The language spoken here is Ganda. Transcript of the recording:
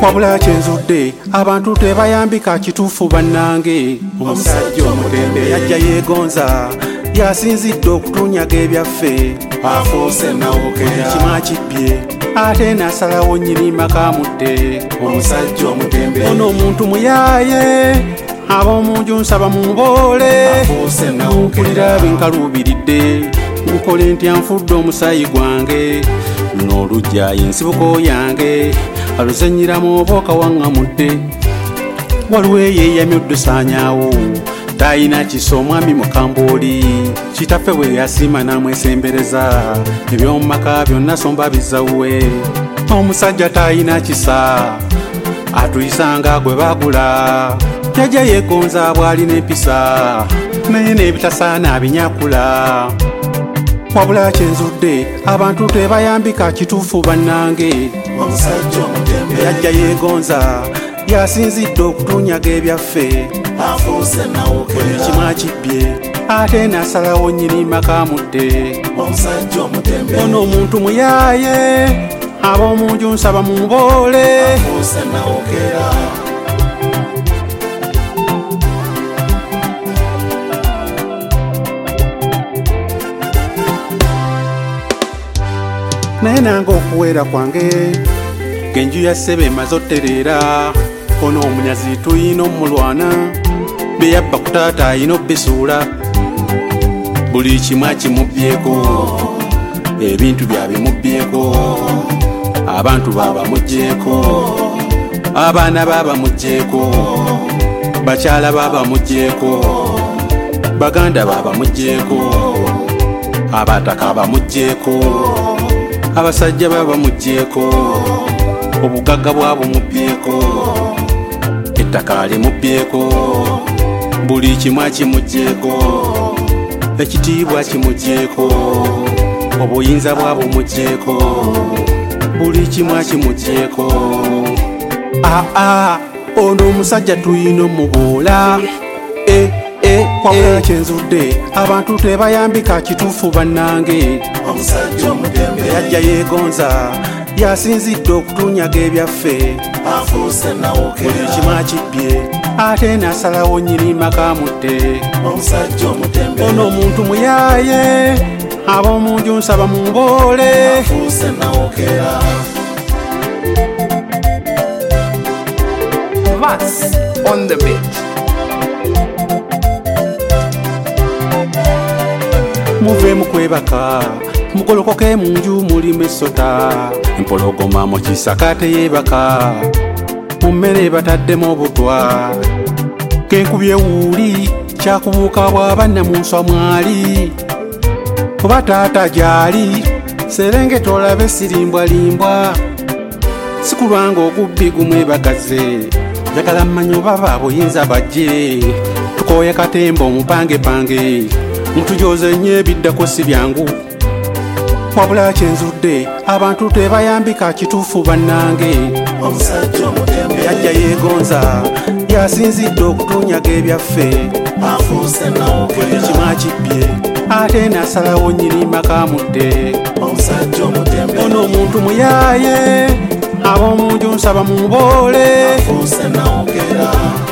wabula kyenzudde abantu tebayambika kituufu bannange. Omusajja omutembe yajja yeegonza yasinzidde okutunyaga ebyaffe afuuse nawokera ekima kibbye ate nasalawo nnyini maka mudde. Omusajja omutembe ono omuntu muyaaye ab'omunju nsaba mumboole nkukulira benkaluubiridde nkole ntya nfudde omusaayi gwange luno olujja yensibuko yange aluzanyiramu oba okawaŋŋamudde waliwo eyeeyamye oddusaanyaawo tayina kisa omwami mukambooli kitaffe bwe yasiima n'amwesembereza ebyomumaka byonna somba bizawwe. Omusajja tayina kisa atuyisanga gwe bagula yajja yeegonza bw'alina empisa naye n'ebitasaana abinyakula. Wabula kyenzudde abantu tebayambika kituufu bannange. Omusajja omutembe yajja yeegonza yasinzidde okutunyaga ebyaffe afuuse nawokera ekima kibbye ate nasalawo nnyini maka mudde. Omusajja omutembe ono omuntu muyaaye ab'omunju nsaba mumboole afuuse nawokera. Naye nange okuweera kwange ng'enju ya ssebe emaze ottereera ono omunyazi tuyina omulwana bye yabba ku taata ayina obbisuula buli kimu akimubbyeko ebintu byabimubbyeko abantu baabamuggyeko abaana baabamuggyeko bakyala baabamuggyeko baganda baabamuggyeko abataka bamuggyeko abasajja babamuggyeko obugagga bwabumubbyeko ettaka limubbyeko buli kimu akimuggyeko ekitiibwa kimuggyeko obuyinza bwabumuggyeko buli kimu akimuggyeko. Ono omusajja tuyina omuboola wabula kyenzudde abantu tebayambika kituufu bannange. Omusajja omutembe yajja yeegonza yasinzidde okutunyaga ebyaffe afuuse nawokera ekima kibbye ate nasalawo nnyini maka mudde. Omusajja omutembe ono omuntu muyaaye ab'omunju nsaba mumboole afuuse nawokera. What's on the beat? Muveemu kwebaka mugolokoke munju mulimu essota empologoma mu kisaka teyeebaka mu mmere bataddemu obutwa kenkubye wuuli kyakubuuka bw'abanna mu nswa mwali kuba taata gyali serengeta olabe sirimbwalimbwa sikulwanga ogubbi gumwebagaze njagala mmanyi oba baabuyinza bajje tukooye katemba omupangepange mutujoze nnyo ebiddako si byangu. Wabula kyenzudde abantu tebayambika kituufu bannange. Omusajja omutembe yajja yeegonza yasinzidde okutunyaga ebyaffe afuuse nawokera ekima kibbye ate nasalawo nnyini maka mudde. Omusajja omutembe ono omuntu muyaaye ab'omunju nsaba mumboole afuuse nawokera.